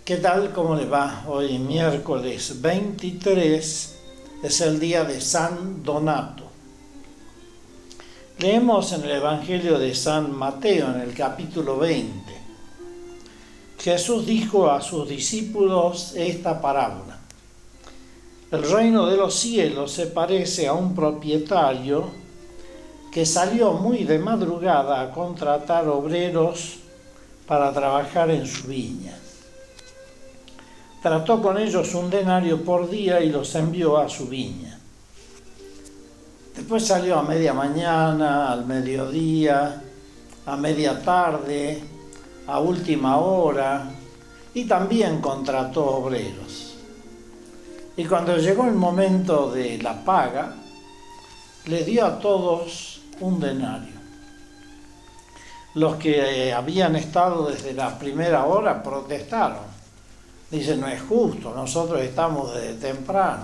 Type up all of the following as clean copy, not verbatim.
¿Qué tal? ¿Cómo le va? Hoy miércoles 23 es el día de San Donato. Leemos en el Evangelio de San Mateo, en el capítulo 20. Jesús dijo a sus discípulos esta parábola. El reino de los cielos se parece a un propietario que salió muy de madrugada a contratar obreros para trabajar en su viña. Trató con ellos 1 denario por día y los envió a su viña. Después salió a media mañana, al mediodía, a media tarde, a última hora, y también contrató obreros. Y cuando llegó el momento de la paga, le dio a todos 1 denario. Los que habían estado desde la primera hora protestaron. Dicen, no es justo, nosotros estamos desde temprano.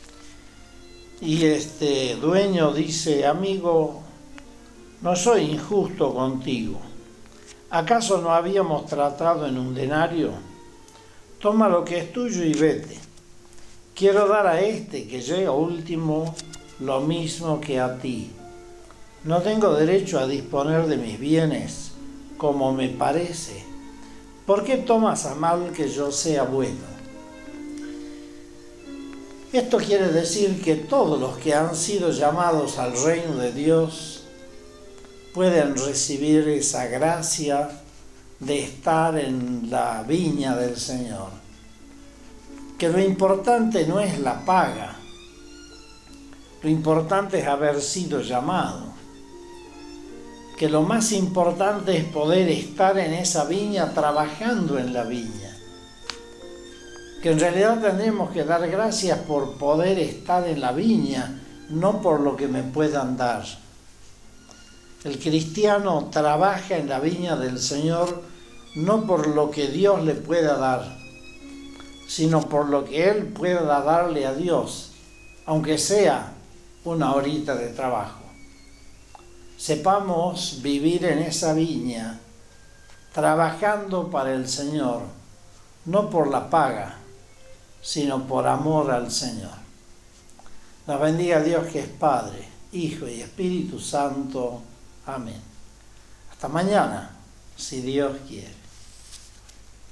Y este dueño dice, amigo, no soy injusto contigo. ¿Acaso no habíamos tratado en 1 denario? Toma lo que es tuyo y vete. Quiero dar a este que llega último lo mismo que a ti. ¿No tengo derecho a disponer de mis bienes como me parece? ¿Por qué tomas a mal que yo sea bueno? Esto quiere decir que todos los que han sido llamados al reino de Dios pueden recibir esa gracia de estar en la viña del Señor. Que lo importante no es la paga, lo importante es haber sido llamado. Que lo más importante es poder estar en esa viña, trabajando en la viña. Que en realidad tendremos que dar gracias por poder estar en la viña, no por lo que me puedan dar. El cristiano trabaja en la viña del Señor no por lo que Dios le pueda dar, sino por lo que Él pueda darle a Dios, aunque sea 1 horita de trabajo. Sepamos vivir en esa viña, trabajando para el Señor, no por la paga, sino por amor al Señor. Nos bendiga Dios que es Padre, Hijo y Espíritu Santo. Amén. Hasta mañana, si Dios quiere.